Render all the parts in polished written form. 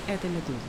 Это «Медуза».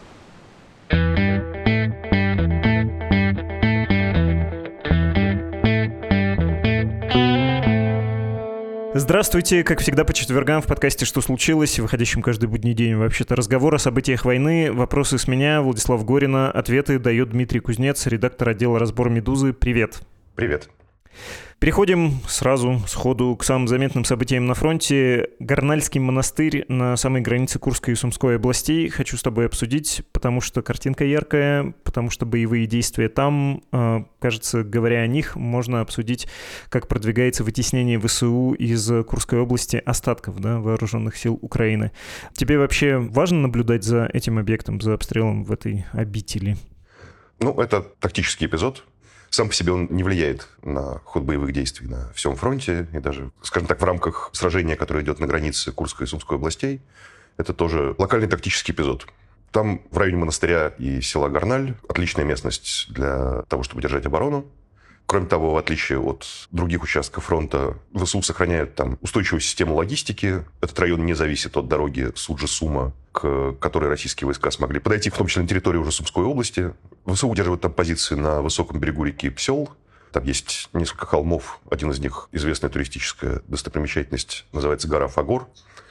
Здравствуйте, как всегда по четвергам в подкасте «Что случилось?», выходящем каждый будний день, вообще-то разговор о событиях войны, вопросы с меня, Владислав Горина, ответы дает Дмитрий Кузнец, редактор отдела «Разбор Медузы». Привет. Привет. Переходим сразу, сходу, к самым заметным событиям на фронте. Горнальский монастырь на самой границе Курской и Сумской областей хочу с тобой обсудить, потому что картинка яркая, потому что боевые действия там, кажется, говоря о них, можно обсудить, как продвигается вытеснение ВСУ из Курской области остатков, вооруженных сил Украины. Тебе вообще важно наблюдать за этим объектом, за обстрелом в этой обители? Это тактический эпизод. Сам по себе он не влияет на ход боевых действий на всем фронте. И даже, скажем так, в рамках сражения, которое идет на границе Курской и Сумской областей, это тоже локальный тактический эпизод. Там, в районе монастыря и села Горналь, отличная местность для того, чтобы держать оборону. Кроме того, в отличие от других участков фронта, ВСУ сохраняют там устойчивую систему логистики. Этот район не зависит от дороги Суджа-Сума, к которой российские войска смогли подойти, в том числе на территорию уже Сумской области. ВСУ удерживают там позиции на высоком берегу реки Псел. Там есть несколько холмов. Один из них — известная туристическая достопримечательность, называется гора Фагор.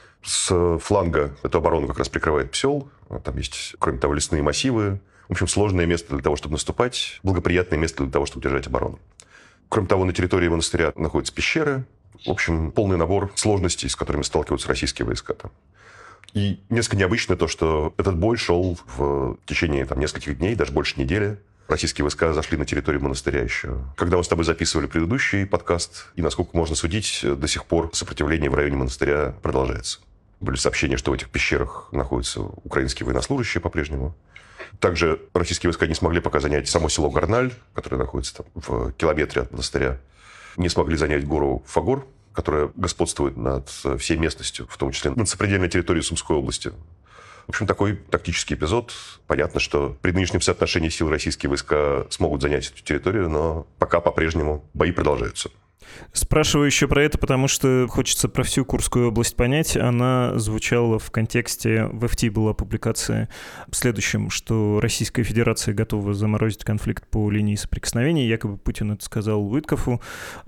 С фланга эту оборону как раз прикрывает Псел. Там есть, кроме того, лесные массивы. В общем, сложное место для того, чтобы наступать, благоприятное место для того, чтобы держать оборону. Кроме того, на территории монастыря находятся пещеры. В общем, полный набор сложностей, с которыми сталкиваются российские войска там. И несколько необычно то, что этот бой шел в течение нескольких дней, даже больше недели. Российские войска зашли на территорию монастыря еще, когда мы с тобой записывали предыдущий подкаст. И, насколько можно судить, до сих пор сопротивление в районе монастыря продолжается. Были сообщения, что в этих пещерах находятся украинские военнослужащие по-прежнему. Также российские войска не смогли пока занять само село Горналь, которое находится там в километре от монастыря. Не смогли занять гору Фагор, которая господствует над всей местностью, в том числе над сопредельной территорией Сумской области. В общем, такой тактический эпизод. Понятно, что при нынешнем соотношении сил российские войска смогут занять эту территорию, но пока по-прежнему бои продолжаются. Спрашиваю еще про это, потому что хочется про всю Курскую область понять. Она звучала в контексте, в FT была публикация в следующем, что Российская Федерация готова заморозить конфликт по линии соприкосновения. Якобы Путин это сказал Уиткофу.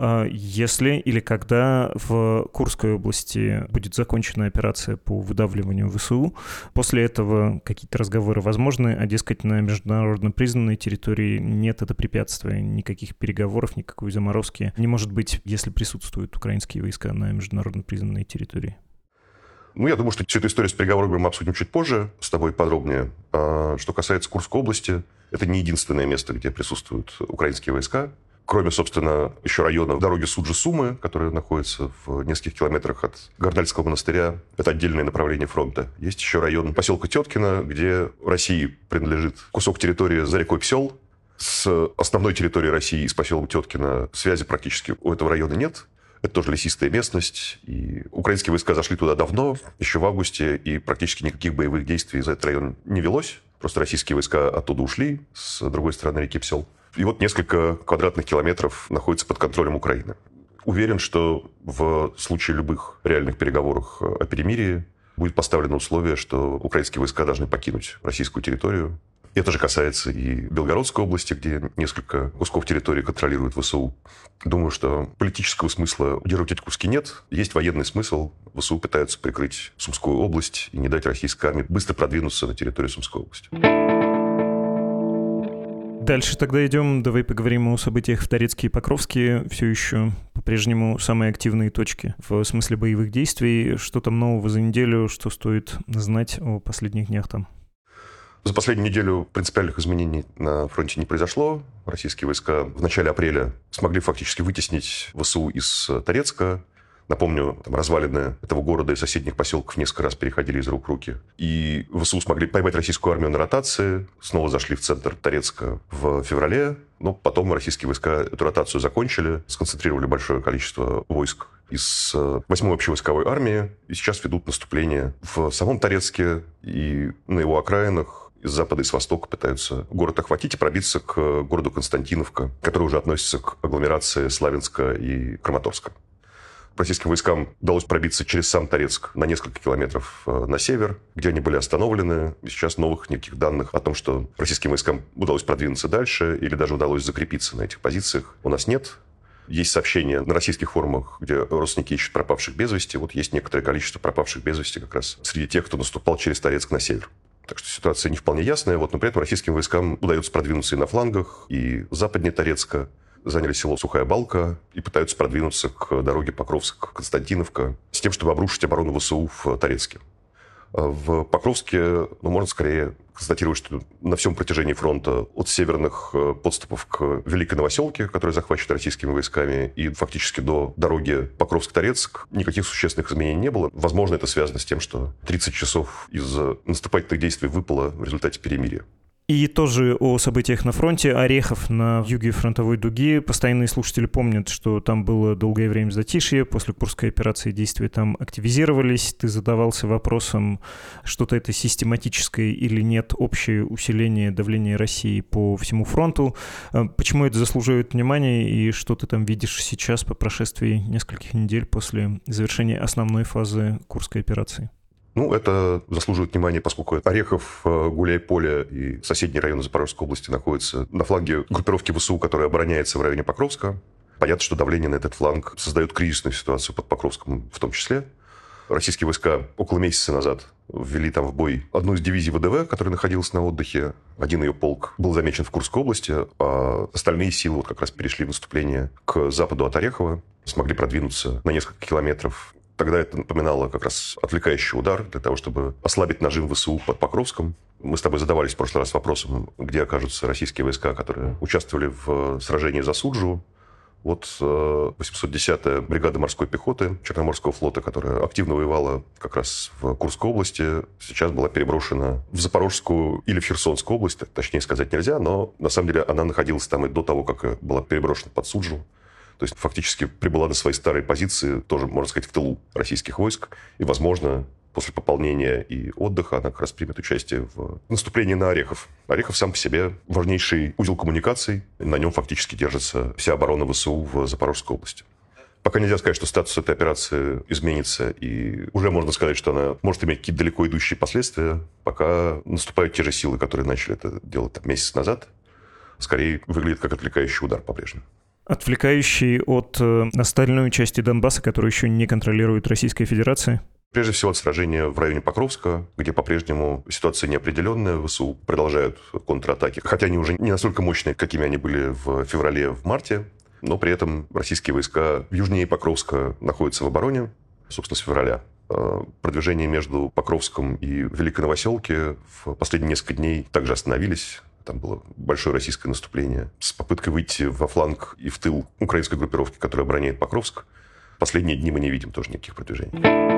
Если или когда в Курской области будет закончена операция по выдавливанию ВСУ, после этого какие-то разговоры возможны, а дескать на международно признанной территории нет это препятствия, никаких переговоров, никакой заморозки не может быть, если присутствуют украинские войска на международно признанной территории? Я думаю, что всю эту историю с переговорами мы обсудим чуть позже, с тобой подробнее. Что касается Курской области, это не единственное место, где присутствуют украинские войска. Кроме, собственно, еще района дороги Суджа-Сумы, которая находится в нескольких километрах от Горнальского монастыря. Это отдельное направление фронта. Есть еще район поселка Теткино, где России принадлежит кусок территории за рекой Псел. С основной территорией России, с поселком Теткино, связи практически у этого района нет. Это тоже лесистая местность. И украинские войска зашли туда давно, еще в августе, и практически никаких боевых действий за этот район не велось. Просто российские войска оттуда ушли, с другой стороны реки Псел. И несколько квадратных километров находится под контролем Украины. Уверен, что в случае любых реальных переговоров о перемирии будет поставлено условие, что украинские войска должны покинуть российскую территорию. Это же касается и Белгородской области, где несколько кусков территории контролирует ВСУ. Думаю, что политического смысла удерживать эти куски нет. Есть военный смысл. ВСУ пытаются прикрыть Сумскую область и не дать российской армии быстро продвинуться на территорию Сумской области. Дальше тогда идем. Давай поговорим о событиях в Торецке и Покровске. Все еще по-прежнему самые активные точки в смысле боевых действий. Что там нового за неделю? Что стоит знать о последних днях там? За последнюю неделю принципиальных изменений на фронте не произошло. Российские войска в начале апреля смогли фактически вытеснить ВСУ из Торецка. Напомню, развалины этого города и соседних поселков несколько раз переходили из рук в руки. И ВСУ смогли поймать российскую армию на ротации. Снова зашли в центр Торецка в феврале. Но потом российские войска эту ротацию закончили, сконцентрировали большое количество войск из 8-й общевойсковой армии. И сейчас ведут наступление в самом Торецке и на его окраинах. Из запада и с востока пытаются город охватить и пробиться к городу Константиновка, который уже относится к агломерации Славянска и Краматорска. Российским войскам удалось пробиться через сам Торецк на несколько километров на север, где они были остановлены. И сейчас новых никаких данных о том, что российским войскам удалось продвинуться дальше или даже удалось закрепиться на этих позициях, у нас нет. Есть сообщения на российских форумах, где родственники ищут пропавших без вести. Вот есть некоторое количество пропавших без вести как раз среди тех, кто наступал через Торецк на север. Так что ситуация не вполне ясная. Но при этом российским войскам удается продвинуться и на флангах, и западнее Торецка. Заняли село Сухая Балка и пытаются продвинуться к дороге Покровск-Константиновка с тем, чтобы обрушить оборону ВСУ в Торецке. В Покровске, можно скорее констатировать, что на всем протяжении фронта от северных подступов к Великой Новоселке, которая захвачена российскими войсками, и фактически до дороги Покровск-Торецк никаких существенных изменений не было. Возможно, это связано с тем, что 30 часов из наступательных действий выпало в результате перемирия. И тоже о событиях на фронте. Орехов на юге фронтовой дуги. Постоянные слушатели помнят, что там было долгое время затишье. После Курской операции действия там активизировались. Ты задавался вопросом, что-то это систематическое или нет, общее усиление давления России по всему фронту. Почему это заслуживает внимания и что ты там видишь сейчас по прошествии нескольких недель после завершения основной фазы Курской операции? Это заслуживает внимания, поскольку Орехов, Гуляй-Поле и соседние районы Запорожской области находятся на фланге группировки ВСУ, которая обороняется в районе Покровска. Понятно, что давление на этот фланг создает кризисную ситуацию под Покровском в том числе. Российские войска около месяца назад ввели там в бой одну из дивизий ВДВ, которая находилась на отдыхе. Один ее полк был замечен в Курской области, а остальные силы как раз перешли в наступление к западу от Орехова, смогли продвинуться на несколько километров. Тогда это напоминало как раз отвлекающий удар для того, чтобы ослабить нажим ВСУ под Покровском. Мы с тобой задавались в прошлый раз вопросом, где окажутся российские войска, которые участвовали в сражении за Суджу. 810-я бригада морской пехоты Черноморского флота, которая активно воевала как раз в Курской области, сейчас была переброшена в Запорожскую или в Херсонскую область, точнее сказать нельзя, но на самом деле она находилась там и до того, как была переброшена под Суджу. То есть фактически прибыла на свои старые позиции, тоже, можно сказать, в тылу российских войск. И, возможно, после пополнения и отдыха она как раз примет участие в наступлении на Орехов. Орехов сам по себе важнейший узел коммуникаций. На нем фактически держится вся оборона ВСУ в Запорожской области. Пока нельзя сказать, что статус этой операции изменится, и уже можно сказать, что она может иметь какие-то далеко идущие последствия, пока наступают те же силы, которые начали это делать месяц назад. Скорее выглядит как отвлекающий удар по-прежнему. Отвлекающий от остальной части Донбасса, которую еще не контролирует Российская Федерация? Прежде всего, от сражения в районе Покровска, где по-прежнему ситуация неопределенная. ВСУ продолжают контратаки, хотя они уже не настолько мощные, какими они были в феврале, в марте. Но при этом российские войска южнее Покровска находятся в обороне, собственно, с февраля. Продвижение между Покровском и Великой Новоселки в последние несколько дней также остановились. Там было большое российское наступление с попыткой выйти во фланг и в тыл украинской группировки, которая обороняет Покровск. Последние дни мы не видим тоже никаких продвижений.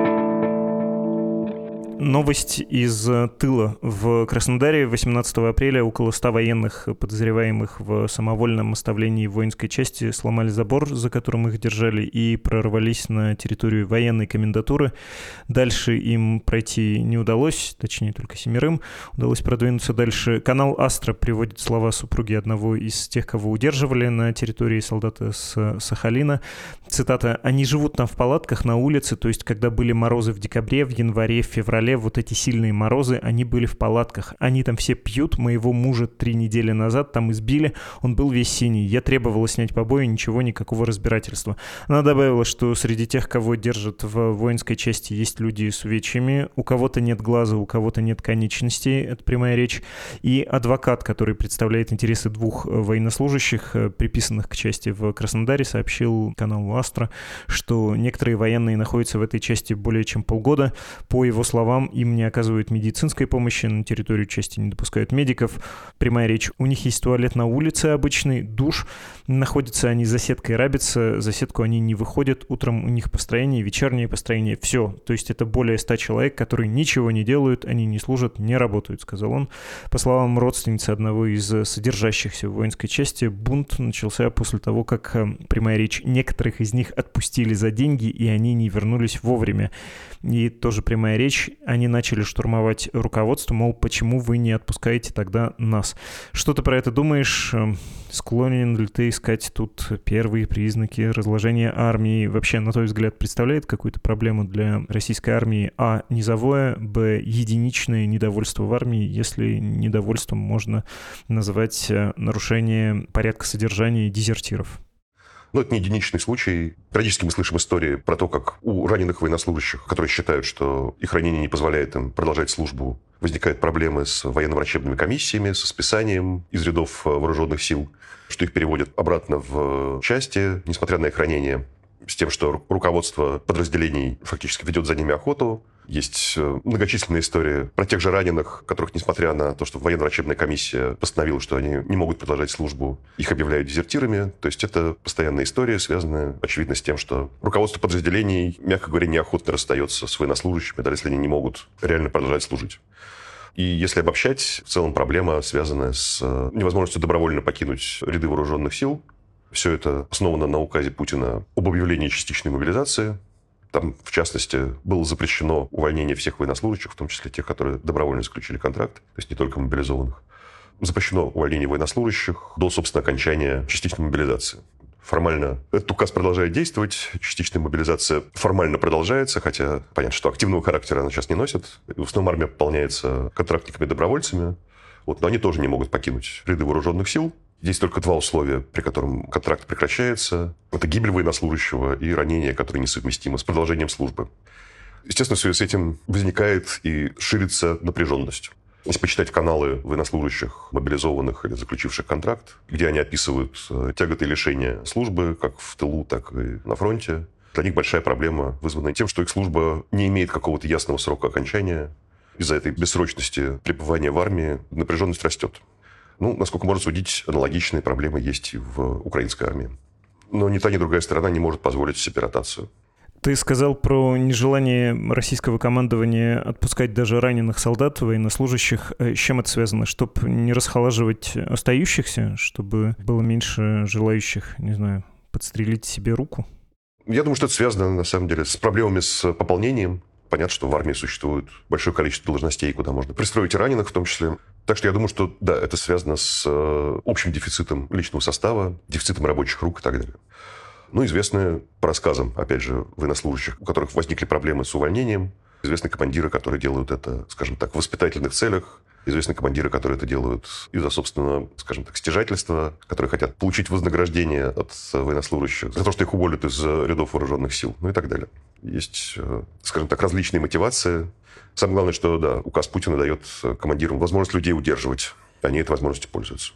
Новость из тыла. В Краснодаре 18 апреля около 100 военных, подозреваемых в самовольном оставлении воинской части, сломали забор, за которым их держали, и прорвались на территорию военной комендатуры. Дальше им пройти не удалось, точнее, только 7. Удалось продвинуться дальше. Канал «Астра» приводит слова супруги одного из тех, кого удерживали на территории солдата с Сахалина. Цитата: «Они живут там в палатках на улице, то есть когда были морозы в декабре, в январе, в феврале, вот эти сильные морозы, они были в палатках. Они там все пьют. Моего мужа 3 недели назад там избили. Он был весь синий. Я требовала снять побои, ничего, никакого разбирательства». Она добавила, что среди тех, кого держат в воинской части, есть люди с увечьями. У кого-то нет глаза, у кого-то нет конечностей. Это прямая речь. И адвокат, который представляет интересы 2 военнослужащих, приписанных к части в Краснодаре, сообщил каналу «Астра», что некоторые военные находятся в этой части более чем полгода. По его словам, им не оказывают медицинской помощи, на территорию части не допускают медиков. Прямая речь: у них есть туалет на улице обычный, душ. Находятся они за сеткой рабица, за сетку они не выходят. Утром у них построение, вечернее построение. Все. То есть это более 100 человек, которые ничего не делают, они не служат, не работают, сказал он. По словам родственницы одного из содержащихся в воинской части, бунт начался после того, как, прямая речь, некоторых из них отпустили за деньги, и они не вернулись вовремя. И тоже прямая речь: они начали штурмовать руководство, мол, почему вы не отпускаете тогда нас? Что ты про это думаешь? Склонен ли ты искать тут первые признаки разложения армии? Вообще, на твой взгляд, представляет какую-то проблему для российской армии? А, низовое, б, единичное недовольство в армии, если недовольством можно называть нарушение порядка содержания дезертиров? Но это не единичный случай. Периодически мы слышим истории про то, как у раненых военнослужащих, которые считают, что их ранение не позволяет им продолжать службу, возникают проблемы с военно-врачебными комиссиями, со списанием из рядов вооруженных сил, что их переводят обратно в части, несмотря на их ранение, с тем, что руководство подразделений фактически ведет за ними охоту. Есть многочисленные истории про тех же раненых, которых, несмотря на то, что военно-врачебная комиссия постановила, что они не могут продолжать службу, их объявляют дезертирами. То есть это постоянная история, связанная, очевидно, с тем, что руководство подразделений, мягко говоря, неохотно расстается с военнослужащими, даже если они не могут реально продолжать служить. И если обобщать, в целом проблема, связанная с невозможностью добровольно покинуть ряды вооруженных сил. Все это основано на указе Путина об объявлении частичной мобилизации. Там, в частности, было запрещено увольнение всех военнослужащих, в том числе тех, которые добровольно заключили контракт, то есть не только мобилизованных. Запрещено увольнение военнослужащих до, собственно, окончания частичной мобилизации. Формально этот указ продолжает действовать, частичная мобилизация формально продолжается, хотя понятно, что активного характера она сейчас не носит. В основном армия пополняется контрактниками-добровольцами, но они тоже не могут покинуть ряды вооруженных сил. Есть только два условия, при котором контракт прекращается. Это гибель военнослужащего и ранение, которое несовместимо с продолжением службы. Естественно, в связи с этим возникает и ширится напряженность. Если почитать каналы военнослужащих, мобилизованных или заключивших контракт, где они описывают тяготы и лишения службы, как в тылу, так и на фронте, для них большая проблема, вызванная тем, что их служба не имеет какого-то ясного срока окончания. Из-за этой бессрочности пребывания в армии напряженность растет. Насколько можно судить, аналогичные проблемы есть и в украинской армии. Но ни та, ни другая сторона не может позволить себе ротацию. Ты сказал про нежелание российского командования отпускать даже раненых солдат, военнослужащих. С чем это связано? Чтобы не расхолаживать остающихся? Чтобы было меньше желающих, не знаю, подстрелить себе руку? Я думаю, что это связано, на самом деле, с проблемами с пополнением. Понятно, что в армии существует большое количество должностей, куда можно пристроить и раненых в том числе. Так что я думаю, что да, это связано с общим дефицитом личного состава, дефицитом рабочих рук и так далее. Известны по рассказам, опять же, военнослужащих, у которых возникли проблемы с увольнением. Известны командиры, которые делают это, скажем так, в воспитательных целях. Известны командиры, которые это делают из-за собственного, скажем так, стяжательства, которые хотят получить вознаграждение от военнослужащих за то, что их уволят из рядов вооруженных сил, и так далее. Есть, скажем так, различные мотивации. Самое главное, что, да, указ Путина дает командирам возможность людей удерживать. Они этой возможностью пользуются.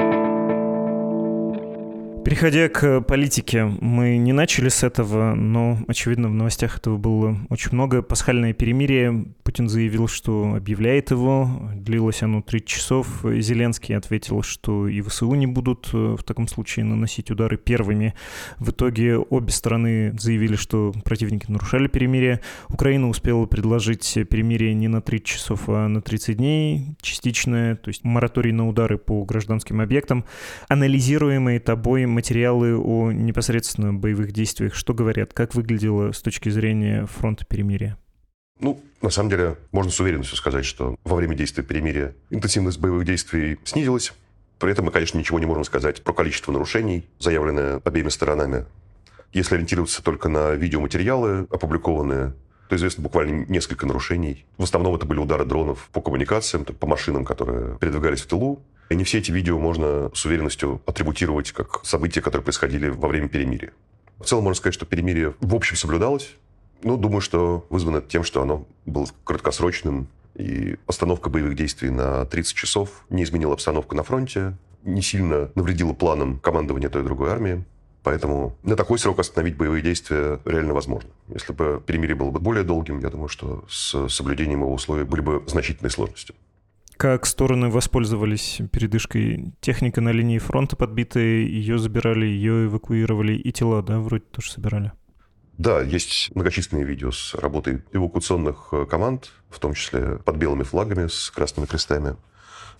Переходя к политике, мы не начали с этого, но, очевидно, в новостях этого было очень много. Пасхальное перемирие. Путин заявил, что объявляет его. Длилось оно 30 часов. Зеленский ответил, что и ВСУ не будут в таком случае наносить удары первыми. В итоге обе стороны заявили, что противники нарушали перемирие. Украина успела предложить перемирие не на 30 часов, а на 30 дней. Частичное, то есть мораторий на удары по гражданским объектам. Анализируемые тобой материалы о непосредственно боевых действиях, что говорят? Как выглядело с точки зрения фронта перемирия? На самом деле, можно с уверенностью сказать, что во время действия перемирия интенсивность боевых действий снизилась. При этом мы, конечно, ничего не можем сказать про количество нарушений, заявленное обеими сторонами. Если ориентироваться только на видеоматериалы, опубликованные, то известно буквально несколько нарушений. В основном это были удары дронов по коммуникациям, по машинам, которые передвигались в тылу. И не все эти видео можно с уверенностью атрибутировать как события, которые происходили во время перемирия. В целом можно сказать, что перемирие в общем соблюдалось. Думаю, что вызвано тем, что оно было краткосрочным. И остановка боевых действий на 30 часов не изменила обстановку на фронте, не сильно навредила планам командования той и другой армии. Поэтому на такой срок остановить боевые действия реально возможно. Если бы перемирие было бы более долгим, я думаю, что с соблюдением его условий были бы значительные сложности. Как стороны воспользовались передышкой? Техника на линии фронта подбитая, ее забирали, ее эвакуировали, и тела, да, вроде тоже собирали? Да, есть многочисленные видео с работой эвакуационных команд, в том числе под белыми флагами с красными крестами.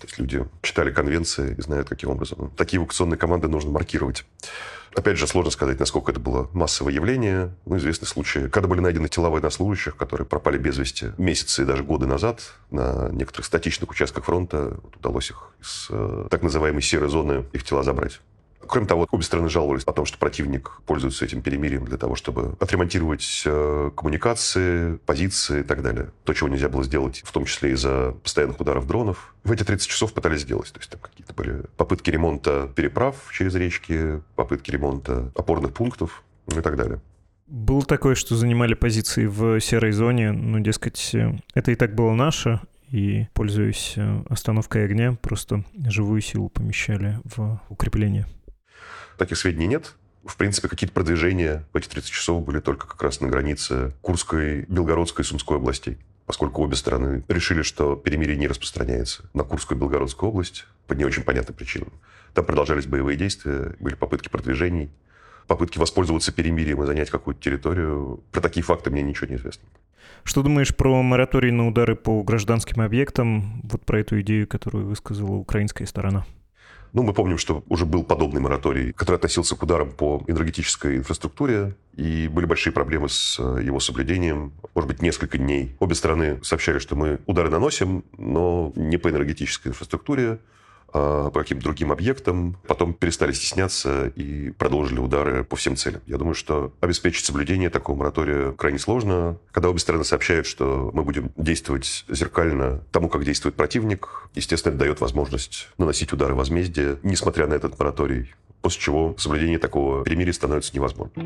То есть люди читали конвенции и знают, каким образом такие эвакуационные команды нужно маркировать. Опять же, сложно сказать, насколько это было массовое явление. Известны случаи, когда были найдены тела военнослужащих, которые пропали без вести месяцы и даже годы назад. На некоторых статичных участках фронта удалось их из так называемой серой зоны, их тела забрать. Кроме того, обе стороны жаловались о том, что противник пользуется этим перемирием для того, чтобы отремонтировать коммуникации, позиции и так далее. То, чего нельзя было сделать, в том числе из-за постоянных ударов дронов, в эти 30 часов пытались сделать. То есть там какие-то были попытки ремонта переправ через речки, попытки ремонта опорных пунктов и так далее. Было такое, что занимали позиции в серой зоне, дескать, это и так было наше, и, пользуясь остановкой огня, просто живую силу помещали в укрепление. Таких сведений нет. В принципе, какие-то продвижения в эти 30 часов были только как раз на границе Курской, Белгородской и Сумской областей, поскольку обе стороны решили, что перемирие не распространяется на Курскую и Белгородскую область по не очень понятным причинам. Там продолжались боевые действия, были попытки продвижений, попытки воспользоваться перемирием и занять какую-то территорию. Про такие факты мне ничего не известно. Что думаешь про мораторий на удары по гражданским объектам, вот про эту идею, которую высказала украинская сторона? Мы помним, что уже был подобный мораторий, который относился к ударам по энергетической инфраструктуре, и были большие проблемы с его соблюдением, может быть, несколько дней. Обе стороны сообщали, что мы удары наносим, но не по энергетической инфраструктуре, по каким-то другим объектам, потом перестали стесняться и продолжили удары по всем целям. Я думаю, что обеспечить соблюдение такого моратория крайне сложно. Когда обе стороны сообщают, что мы будем действовать зеркально тому, как действует противник, естественно, это дает возможность наносить удары возмездия, несмотря на этот мораторий, после чего соблюдение такого перемирия становится невозможным.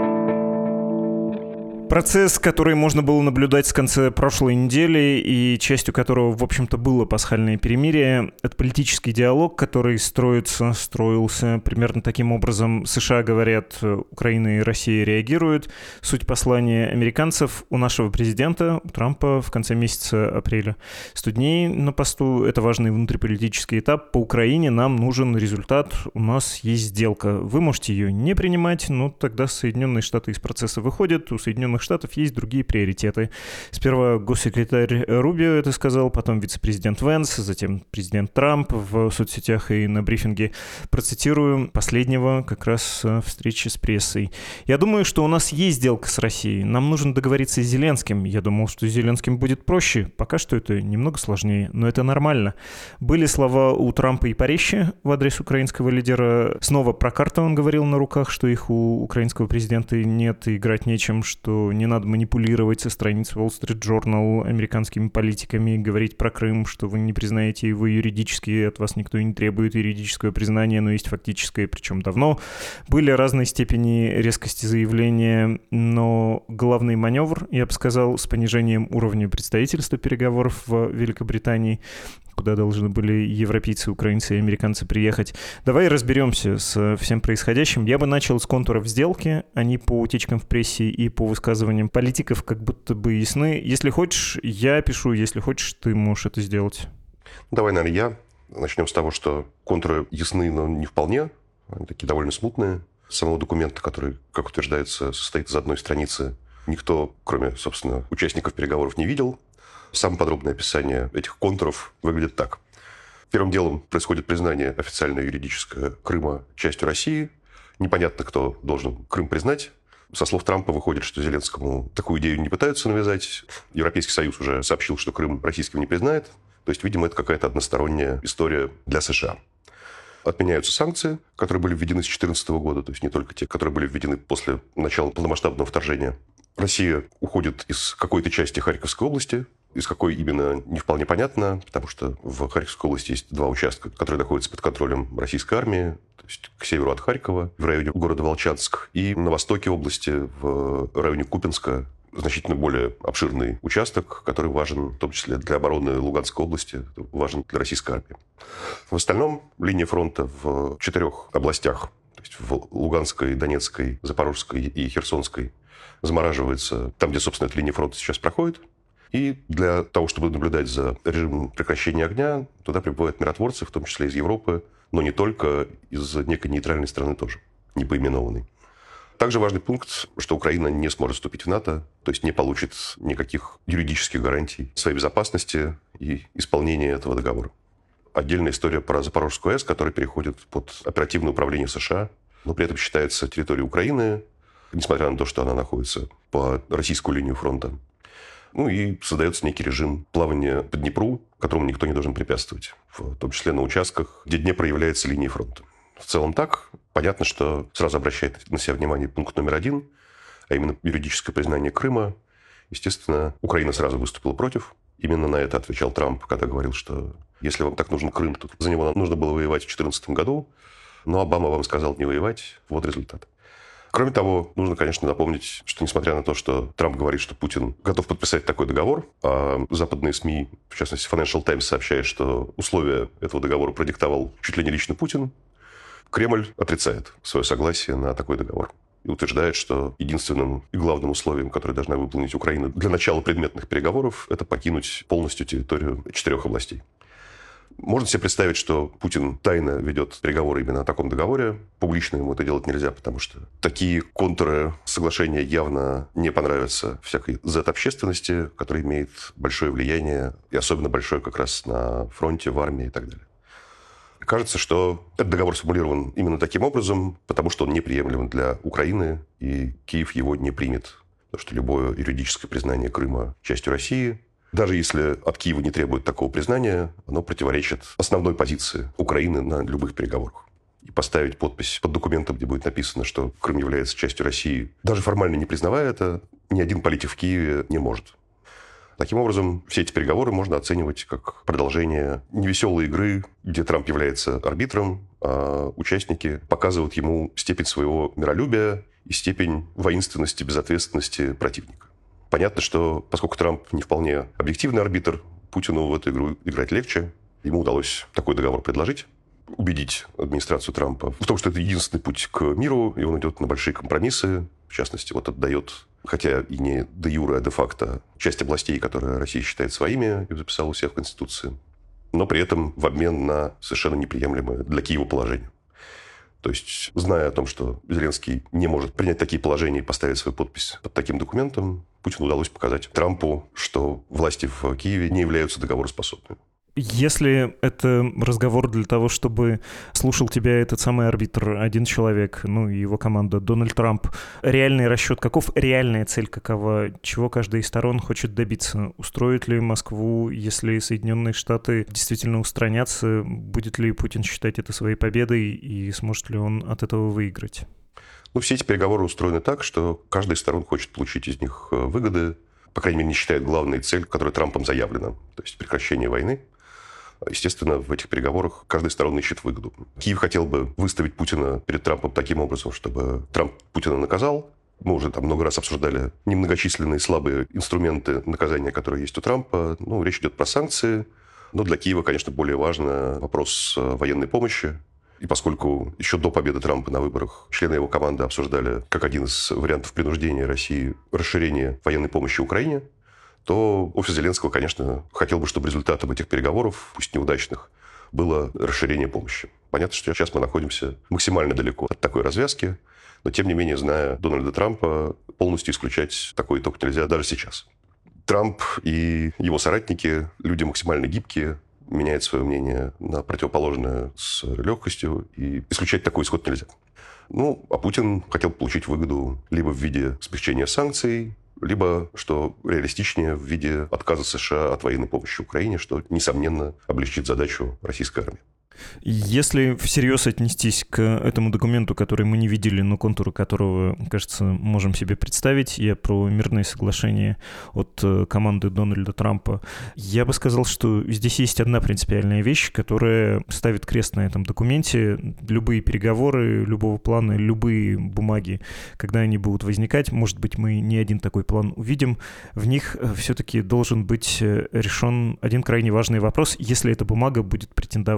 Процесс, который можно было наблюдать с конца прошлой недели и частью которого, в общем-то, было пасхальное перемирие, это политический диалог, который строился примерно таким образом. США говорят, Украина и Россия реагируют. Суть послания американцев у нашего президента, у Трампа, в конце месяца апреля. 100 дней на посту — это важный внутриполитический этап. По Украине нам нужен результат, у нас есть сделка. Вы можете ее не принимать, но тогда Соединенные Штаты из процесса выходят, у Соединенных Штатов есть другие приоритеты. Сперва госсекретарь Рубио это сказал, потом вице-президент Венс, затем президент Трамп в соцсетях и на брифинге. Процитирую последнего как раз встречи с прессой. «Я думаю, что у нас есть сделка с Россией. Нам нужно договориться с Зеленским. Я думал, что с Зеленским будет проще. Пока что это немного сложнее, но это нормально». Были слова у Трампа и порезче в адрес украинского лидера. Снова про карты он говорил на руках, что их у украинского президента нет, и играть нечем, что не надо манипулировать со страниц Wall Street Journal американскими политиками, говорить про Крым, что вы не признаете его юридически, от вас никто не требует юридического признания, но есть фактическое, причем давно. Были разные степени резкости заявления, но главный маневр, я бы сказал, с понижением уровня представительства переговоров в Великобритании, куда должны были европейцы, украинцы и американцы приехать. Давай разберемся с всем происходящим. Я бы начал с контуров сделки. Они по утечкам в прессе и по высказываниям политиков как будто бы ясны. Если хочешь, я пишу. Если хочешь, ты можешь это сделать. Давай, наверное, я. Начнем с того, что контуры ясны, но не вполне. Они такие довольно смутные. Самого документа, который, как утверждается, состоит из одной страницы, никто, кроме, собственно, участников переговоров, не видел. Самое подробное описание этих контуров выглядит так. Первым делом происходит признание официальное юридическое Крыма частью России. Непонятно, кто должен Крым признать. Со слов Трампа выходит, что Зеленскому такую идею не пытаются навязать. Европейский Союз уже сообщил, что Крым российским не признает. То есть, видимо, это какая-то односторонняя история для США. Отменяются санкции, которые были введены с 2014 года, то есть не только те, которые были введены после начала полномасштабного вторжения. Россия уходит из какой-то части Харьковской области, из какой именно не вполне понятно, потому что в Харьковской области есть два участка, которые находятся под контролем российской армии, то есть к северу от Харькова, в районе города Волчанск, и на востоке области, в районе Купянска, значительно более обширный участок, который важен в том числе для обороны Луганской области, важен для российской армии. В остальном линия фронта в 4 областях, то есть в Луганской, Донецкой, Запорожской и Херсонской, замораживается там, где, собственно, эта линия фронта сейчас проходит. И для того, чтобы наблюдать за режимом прекращения огня, туда прибывают миротворцы, в том числе из Европы, но не только, из некой нейтральной страны тоже, не поименованной. Также важный пункт, что Украина не сможет вступить в НАТО, то есть не получит никаких юридических гарантий своей безопасности и исполнения этого договора. отдельная история про Запорожскую АЭС, которая переходит под оперативное управление США, но при этом считается территорией Украины, несмотря на то, что она находится по российскую линию фронта. Ну и создается некий режим плавания по Днепру, которому никто не должен препятствовать, в том числе на участках, где Днепр является линией фронта. В целом так. Понятно, что сразу обращает на себя внимание пункт номер 1, а именно юридическое признание Крыма. Естественно, Украина сразу выступила против. Именно на это отвечал Трамп, когда говорил, что если вам так нужен Крым, то за него нужно было воевать в 2014 году, но Обама вам сказал не воевать. Вот результат. Кроме того, нужно, конечно, напомнить, что несмотря на то, что Трамп говорит, что Путин готов подписать такой договор, а западные СМИ, в частности Financial Times, сообщает, что условия этого договора продиктовал чуть ли не лично Путин, Кремль отрицает свое согласие на такой договор и утверждает, что единственным и главным условием, которое должна выполнить Украина для начала предметных переговоров, это покинуть полностью территорию 4 областей. Можно себе представить, что Путин тайно ведет переговоры именно о таком договоре. Публично ему это делать нельзя, потому что такие контуры соглашения явно не понравятся всякой Z-общественности, которая имеет большое влияние, и особенно большое как раз на фронте, в армии и так далее. Кажется, что этот договор сформулирован именно таким образом, потому что он неприемлем для Украины, и Киев его не примет. Потому что любое юридическое признание Крыма частью России, даже если от Киева не требует такого признания, оно противоречит основной позиции Украины на любых переговорах. И поставить подпись под документом, где будет написано, что Крым является частью России, даже формально не признавая это, ни один политик в Киеве не может. Таким образом, все эти переговоры можно оценивать как продолжение невеселой игры, где Трамп является арбитром, а участники показывают ему степень своего миролюбия и степень воинственности, безответственности противника. Понятно, что поскольку Трамп не вполне объективный арбитр, Путину в эту игру играть легче. Ему удалось такой договор предложить, убедить администрацию Трампа в том, что это единственный путь к миру, и он идет на большие компромиссы. В частности, вот отдает, хотя и не де юре, а де факто, часть областей, которые Россия считает своими, и записала у себя в Конституции, но при этом в обмен на совершенно неприемлемое для Киева положение. То есть, зная о том, что Зеленский не может принять такие положения и поставить свою подпись под таким документом, Путину удалось показать Трампу, что власти в Киеве не являются договороспособными. Если это разговор для того, чтобы слушал тебя этот самый арбитр, один человек, ну и его команда, Дональд Трамп, реальный расчет каков, реальная цель какова, чего каждая из сторон хочет добиться? Устроит ли Москву, если Соединенные Штаты действительно устранятся? Будет ли Путин считать это своей победой и сможет ли он от этого выиграть? Ну, все эти переговоры устроены так, что каждая из сторон хочет получить из них выгоды, по крайней мере, не считает главной цель, которая Трампом заявлена, то есть прекращение войны. Естественно, в этих переговорах каждая сторона ищет выгоду. Киев хотел бы выставить Путина перед Трампом таким образом, чтобы Трамп Путина наказал. Мы уже там много раз обсуждали немногочисленные слабые инструменты наказания, которые есть у Трампа. Ну, речь идет про санкции. Но для Киева, конечно, более важен вопрос военной помощи. И поскольку еще до победы Трампа на выборах члены его команды обсуждали как один из вариантов принуждения России расширение военной помощи Украине, то офис Зеленского, конечно, хотел бы, чтобы результатом этих переговоров, пусть неудачных, было расширение помощи. Понятно, что сейчас мы находимся максимально далеко от такой развязки, но, тем не менее, зная Дональда Трампа, полностью исключать такой итог нельзя даже сейчас. Трамп и его соратники, люди максимально гибкие, меняют свое мнение на противоположное с легкостью, и исключать такой исход нельзя. Ну, а Путин хотел получить выгоду либо в виде смягчения санкций, либо, что реалистичнее, в виде отказа США от военной помощи Украине, что, несомненно, облегчит задачу российской армии. Если всерьез отнестись к этому документу, который мы не видели, но контуры которого, кажется, можем себе представить, я про мирные соглашения от команды Дональда Трампа, я бы сказал, что здесь есть одна принципиальная вещь, которая ставит крест на этом документе. Любые переговоры, любого плана, любые бумаги, когда они будут возникать, может быть, мы не один такой план увидим, в них все-таки должен быть решен один крайне важный вопрос, если эта бумага будет претендовать на то,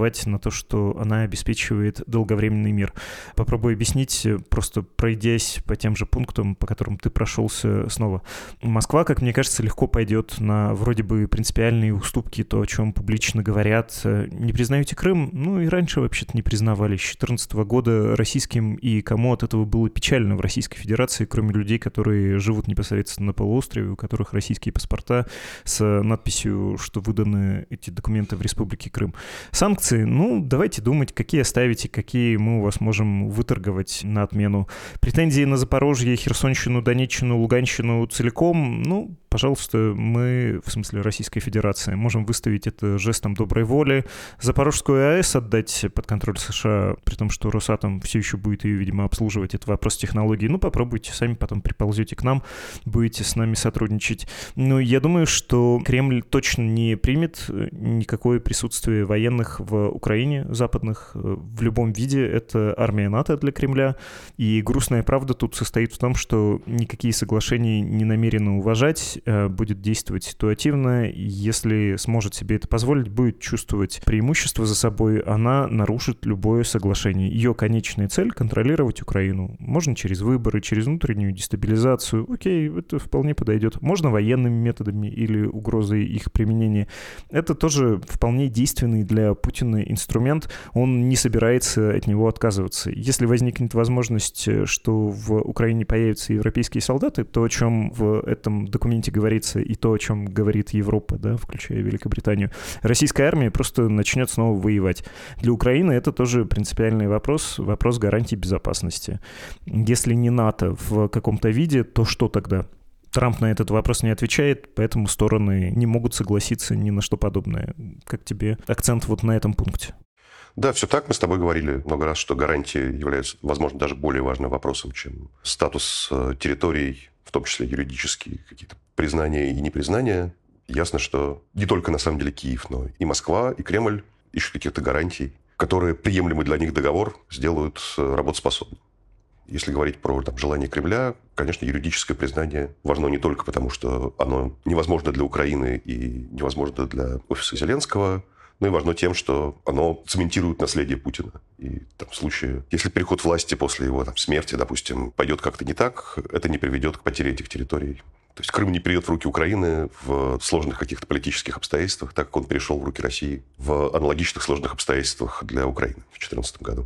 то, что она обеспечивает долговременный мир. Попробую объяснить, просто пройдясь по тем же пунктам, по которым ты прошелся снова. Москва, как мне кажется, легко пойдет на вроде бы принципиальные уступки, то, о чем публично говорят. Не признаете Крым? Ну и раньше вообще-то не признавали. С 2014 года российским, и кому от этого было печально в Российской Федерации, кроме людей, которые живут непосредственно на полуострове, у которых российские паспорта с надписью, что выданы эти документы в Республике Крым. Санкции, ну, давайте думать, какие оставите, какие мы у вас можем выторговать на отмену. Претензии на Запорожье, Херсонщину, Донеччину, Луганщину целиком, ну, пожалуйста, мы, в смысле Российская Федерация, можем выставить это жестом доброй воли. Запорожскую АЭС отдать под контроль США, при том, что Росатом все еще будет ее, видимо, обслуживать. Это вопрос технологий. Ну, попробуйте, сами потом приползете к нам, будете с нами сотрудничать. Но я думаю, что Кремль точно не примет никакое присутствие военных в Украине, западных, в любом виде. Это армия НАТО для Кремля. И грустная правда тут состоит в том, что никакие соглашения не намерены уважать, будет действовать ситуативно. Если сможет себе это позволить, будет чувствовать преимущество за собой, она нарушит любое соглашение. Ее конечная цель — контролировать Украину. Можно через выборы, через внутреннюю дестабилизацию. Окей, это вполне подойдет. Можно военными методами или угрозой их применения. Это тоже вполне действенный для Путина инструмент. Он не собирается от него отказываться. Если возникнет возможность, что в Украине появятся европейские солдаты, то, о чем в этом документе говорится, и то, о чем говорит Европа, да, включая Великобританию, российская армия просто начнет снова воевать. Для Украины это тоже принципиальный вопрос гарантий безопасности. Если не НАТО в каком-то виде, то что тогда? Трамп на этот вопрос не отвечает, поэтому стороны не могут согласиться ни на что подобное. Как тебе акцент вот на этом пункте? Да, все так. Мы с тобой говорили много раз, что гарантии являются, возможно, даже более важным вопросом, чем статус территорий, в том числе юридические какие-то признания и непризнания. Ясно, что не только, на самом деле, Киев, но и Москва, и Кремль ищут каких-то гарантий, которые приемлемый для них договор сделают работоспособным. Если говорить про желание Кремля, конечно, юридическое признание важно не только потому, что оно невозможно для Украины и невозможно для офиса Зеленского, но и важно тем, что оно цементирует наследие Путина. И в случае, если переход власти после его смерти, допустим, пойдет как-то не так, это не приведет к потере этих территорий. То есть Крым не перейдет в руки Украины в сложных каких-то политических обстоятельствах, так как он перешел в руки России в аналогичных сложных обстоятельствах для Украины в 2014 году.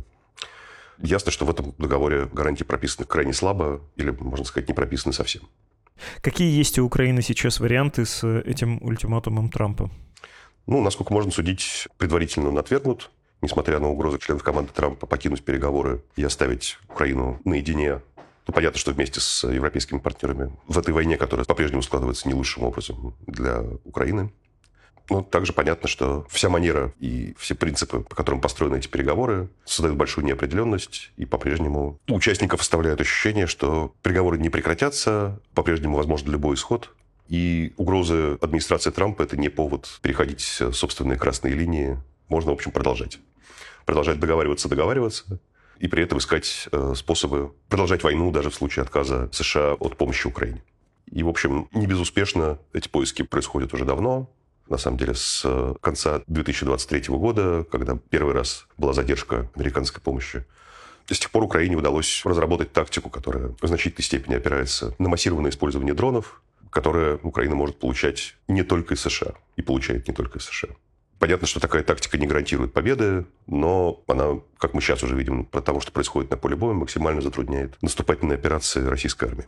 Ясно, что в этом договоре гарантии прописаны крайне слабо, или, можно сказать, не прописаны совсем. Какие есть у Украины сейчас варианты с этим ультиматумом Трампа? Насколько можно судить, предварительно он отвергнут, несмотря на угрозы членов команды Трампа покинуть переговоры и оставить Украину наедине. Понятно, что вместе с европейскими партнерами в этой войне, которая по-прежнему складывается не лучшим образом для Украины. Но также понятно, что вся манера и все принципы, по которым построены эти переговоры, создают большую неопределенность, и по-прежнему у участников оставляют ощущение, что переговоры не прекратятся, по-прежнему возможен любой исход, и угрозы администрации Трампа – это не повод переходить собственные красные линии. Можно, в общем, продолжать. Продолжать договариваться, и при этом искать способы продолжать войну даже в случае отказа США от помощи Украине. И, в общем, не безуспешно эти поиски происходят уже давно. На самом деле, с конца 2023 года, когда первый раз была задержка американской помощи, с тех пор Украине удалось разработать тактику, которая в значительной степени опирается на массированное использование дронов, которое Украина может получать не только из США, и получает не только из США. Понятно, что такая тактика не гарантирует победы, но она, как мы сейчас уже видим, потому что происходит на поле боя, максимально затрудняет наступательные операции российской армии.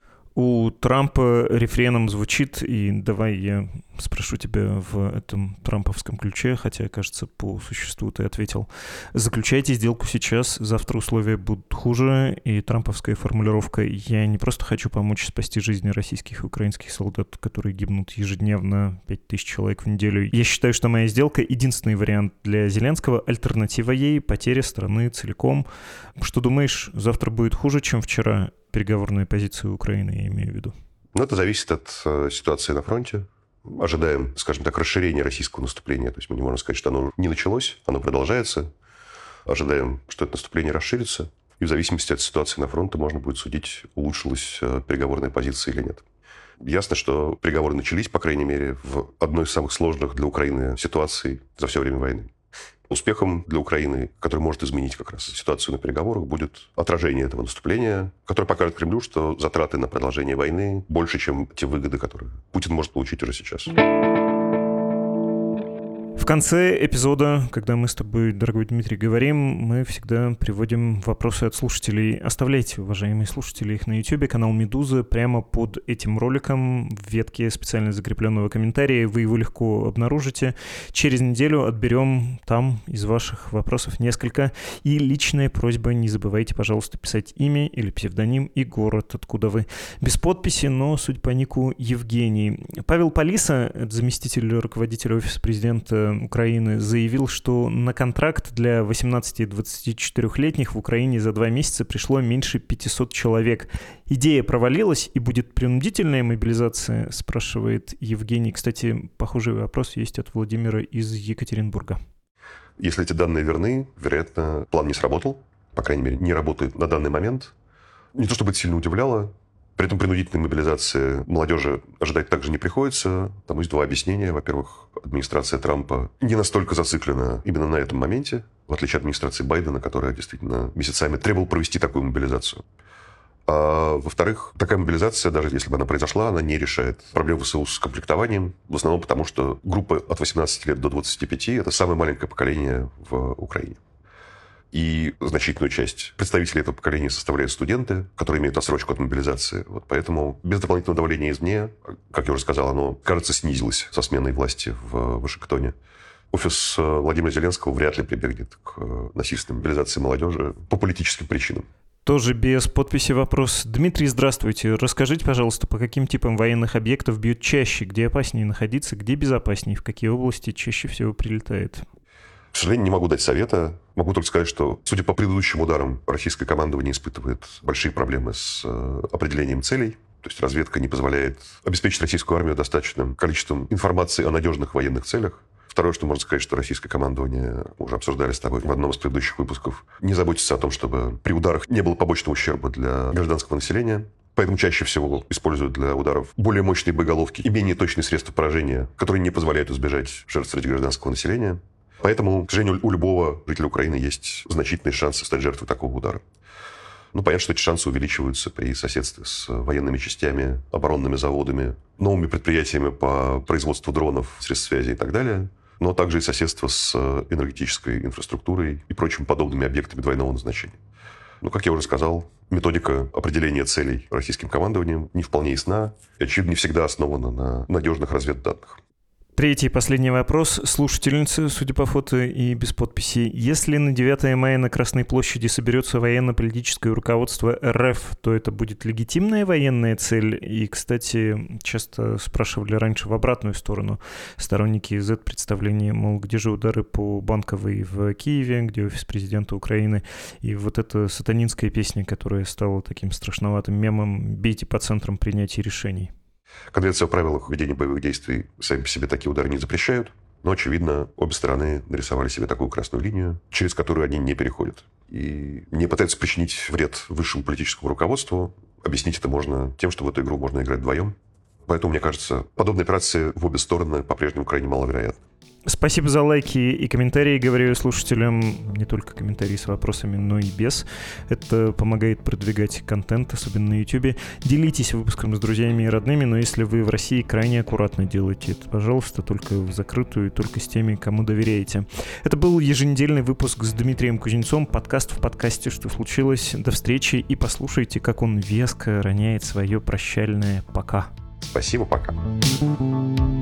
У Трампа рефреном звучит, и давай я спрошу тебя в этом трамповском ключе, хотя, кажется, по существу ты ответил. Заключайте сделку сейчас, завтра условия будут хуже, и трамповская формулировка «я не просто хочу помочь спасти жизни российских и украинских солдат, которые гибнут ежедневно, 5000 человек в неделю. Я считаю, что моя сделка — единственный вариант для Зеленского, альтернатива ей — потеря страны целиком». Что думаешь, завтра будет хуже, чем вчера? Переговорная позиция Украины, я имею в виду. Это зависит от ситуации на фронте. Ожидаем, скажем так, расширения российского наступления. То есть мы не можем сказать, что оно не началось, оно продолжается. Ожидаем, что это наступление расширится. И в зависимости от ситуации на фронте можно будет судить, улучшилась переговорная позиция или нет. Ясно, что переговоры начались, по крайней мере, в одной из самых сложных для Украины ситуаций за все время войны. Успехом для Украины, который может изменить как раз ситуацию на переговорах, будет отражение этого наступления, которое покажет Кремлю, что затраты на продолжение войны больше, чем те выгоды, которые Путин может получить уже сейчас. В конце эпизода, когда мы с тобой, дорогой Дмитрий, говорим, мы всегда приводим вопросы от слушателей. Оставляйте, уважаемые слушатели, их на YouTube, канал «Медуза». Прямо под этим роликом в ветке специально закрепленного комментария вы его легко обнаружите. Через неделю отберем там из ваших вопросов несколько. И личная просьба, не забывайте, пожалуйста, писать имя или псевдоним и город, откуда вы. Без подписи, но суть по нику Евгений. Павел Полиса, заместитель руководителя Офиса президента Украины, заявил, что на контракт для 18- и 24-летних в Украине за 2 месяца пришло меньше 500 человек. Идея провалилась и будет принудительная мобилизация, спрашивает Евгений. Кстати, похожий вопрос есть от Владимира из Екатеринбурга. Если эти данные верны, вероятно, план не сработал, по крайней мере, не работает на данный момент. Не то чтобы это сильно удивляло. При этом принудительной мобилизации молодежи ожидать также не приходится. Там есть 2 объяснения. Во-первых, администрация Трампа не настолько зациклена именно на этом моменте, в отличие от администрации Байдена, которая действительно месяцами требовала провести такую мобилизацию. А во-вторых, такая мобилизация, даже если бы она произошла, она не решает проблем ВСУ с комплектованием. В основном потому, что группа от 18 лет до 25 – это самое маленькое поколение в Украине. И значительную часть представителей этого поколения составляют студенты, которые имеют отсрочку от мобилизации. Вот поэтому без дополнительного давления извне, как я уже сказал, оно, кажется, снизилось со сменой власти в Вашингтоне. Офис Владимира Зеленского вряд ли прибегнет к насильственной мобилизации молодежи по политическим причинам. Тоже без подписи вопрос. Дмитрий, здравствуйте. Расскажите, пожалуйста, по каким типам военных объектов бьют чаще, где опаснее находиться, где безопаснее, в какие области чаще всего прилетает? К сожалению, не могу дать совета. Могу только сказать, что, судя по предыдущим ударам, российское командование испытывает большие проблемы с определением целей. То есть разведка не позволяет обеспечить российскую армию достаточным количеством информации о надежных военных целях. Второе, что можно сказать, что российское командование, мы уже обсуждали с тобой в одном из предыдущих выпусков, не заботится о том, чтобы при ударах не было побочного ущерба для гражданского населения. Поэтому чаще всего используют для ударов более мощные боеголовки и менее точные средства поражения, которые не позволяют избежать жертв среди гражданского населения. Поэтому, к сожалению, у любого жителя Украины есть значительные шансы стать жертвой такого удара. Понятно, что эти шансы увеличиваются при соседстве с военными частями, оборонными заводами, новыми предприятиями по производству дронов, средств связи и так далее, но также и соседство с энергетической инфраструктурой и прочими подобными объектами двойного назначения. Как я уже сказал, методика определения целей российским командованием не вполне ясна и, очевидно, не всегда основана на надежных разведданных. Третий и последний вопрос. Слушательница, судя по фото и без подписи. Если на 9 мая на Красной площади соберется военно-политическое руководство РФ, то это будет легитимная военная цель? И, кстати, часто спрашивали раньше в обратную сторону сторонники Z-представления, мол, где же удары по Банковой в Киеве, где офис президента Украины, и вот эта сатанинская песня, которая стала таким страшноватым мемом «Бейте по центрам принятия решений». Конвенция о правилах ведения боевых действий сами по себе такие удары не запрещают, но, очевидно, обе стороны нарисовали себе такую красную линию, через которую они не переходят. И не пытаются причинить вред высшему политическому руководству. Объяснить это можно тем, что в эту игру можно играть вдвоем. Поэтому, мне кажется, подобные операции в обе стороны по-прежнему крайне маловероятны. Спасибо за лайки и комментарии, говорю слушателям. Не только комментарии с вопросами, но и без. Это помогает продвигать контент, особенно на YouTube. Делитесь выпуском с друзьями и родными, но если вы в России, крайне аккуратно делайте это, пожалуйста, только в закрытую и только с теми, кому доверяете. Это был еженедельный выпуск с Дмитрием Кузнецом, подкаст в подкасте «Что случилось?». До встречи и послушайте, как он веско роняет свое прощальное «пока». Спасибо, пока.